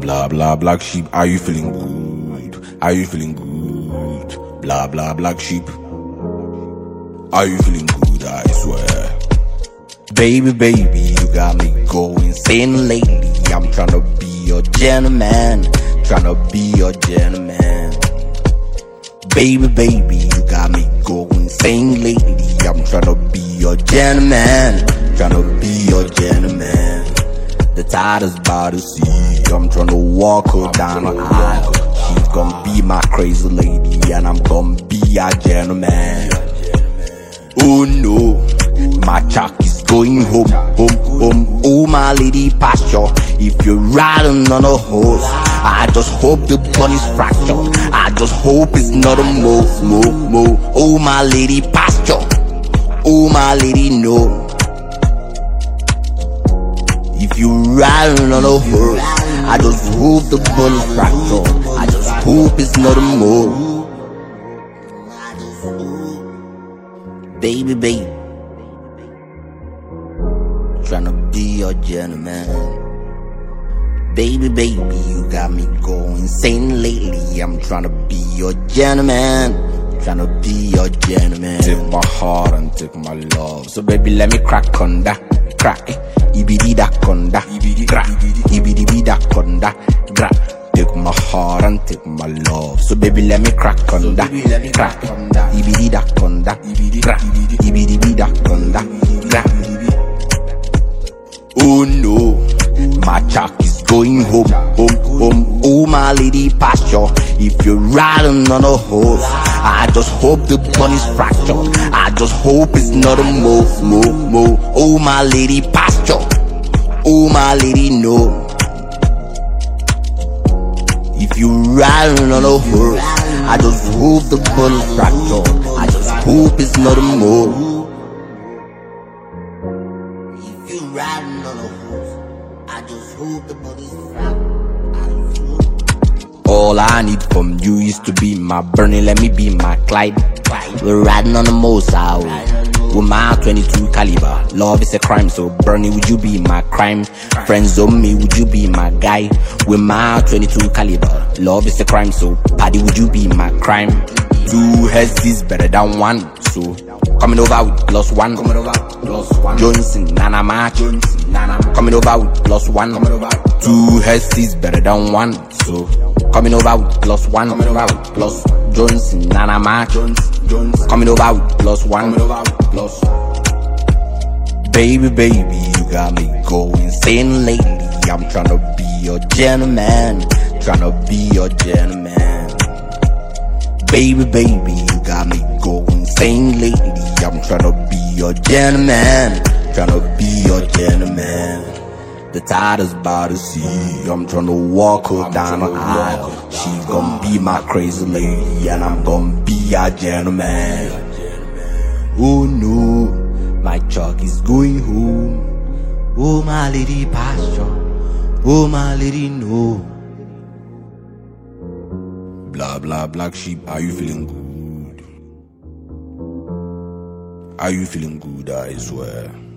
Blah blah black sheep, are you feeling good? Are you feeling good? Blah blah black sheep, are you feeling good? I swear. Baby, baby, you got me going insane lately. I'm tryna be your gentleman, tryna be your gentleman. Baby, baby, you got me going insane lately. I'm tryna be your gentleman, tryna be your gentleman. The tide is about to see. I'm tryna walk her down the aisle. She's gonna be my crazy lady, and I'm gonna be a gentleman. Oh no, my chuck is going home, home, home. Oh my lady pasture, if you're riding on a horse, I just hope the bunny's fractured. I just hope it's not a mo, mo, mo. Oh my lady pasture, oh my lady no. If you're riding on a horse, I just hope the bunny's fractured. I just hope it's not a mo. Baby, baby, tryna be your gentleman. Baby, baby, you got me going insane lately. I'm tryna be your gentleman, tryna be your gentleman. Take my heart and take my love. So baby, let me crack on that, crack. Ibidi da konda, gra. Ibidi da konda, gra. Take my heart and take my love. So baby, let me crack on that, crack. Ibidi da konda, gra. Ibidi da konda, gra. Oh no, my chuck is going home, home, home. Oh my lady pasture, if you're riding on a horse, I just hope the bunny's fractured. I just hope it's not a mo, mo, mo. Oh my lady pasture, oh my lady no. If you're riding on a horse, I just hope the bunny's fractured. I just hope it's not a mo. If you're riding on a horse, I just hope the bunny's fractured. All I need from you is to be my Bernie, let me be my Clyde. We're riding on the Mosa with my 22 caliber. Love is a crime, so Bernie, would you be my crime? Friends on me, would you be my guy? With my 22 caliber. Love is a crime, so Paddy, would you be my crime? 2 heads is better than 1, so coming over with +1. Coming over +1. Johnson, Nana March. Coming over with +1. 2 heads is better than 1, so coming over with +1. Coming over with plus Johnson, Nana March. Coming over with +1. Baby, baby, you got me going insane lately. I'm tryna be your gentleman, tryna be your gentleman. Baby, baby, you got me going insane lately. I'm tryna be your gentleman, tryna be your gentleman. The tide is about to see. I'm tryna walk her down the aisle. She's gonna be my crazy lady, and I'm gonna be a gentleman. Oh no, my chuck is going home. Oh my lady pasture, oh my lady no. Blah blah black sheep, are you feeling good? Are you feeling good? I swear.